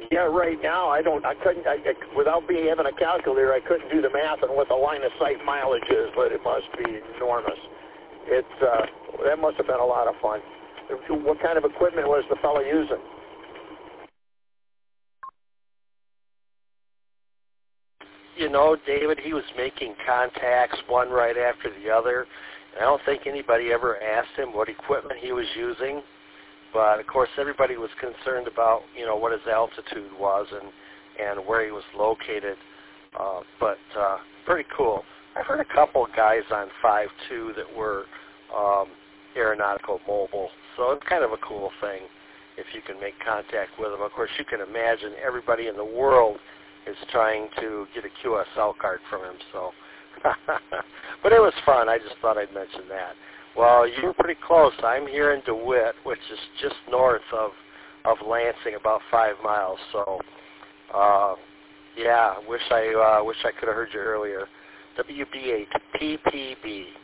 Yeah, right now I couldn't, without having a calculator, I couldn't do the math on what the line of sight mileage is, but it must be enormous. That must have been a lot of fun. What kind of equipment was the fellow using? You know, David, he was making contacts one right after the other. And I don't think anybody ever asked him what equipment he was using. But, of course, everybody was concerned about, you know, what his altitude was and where he was located. But pretty cool. I've heard a couple of guys on 5.2 that were aeronautical mobile. So it's kind of a cool thing if you can make contact with them. Of course, you can imagine everybody in the world is trying to get a QSL card from him. So, but it was fun. I just thought I'd mention that. Well, you were pretty close. I'm here in DeWitt, which is just north of Lansing, about 5 miles. So, yeah, wish I could have heard you earlier. WB8 PPB.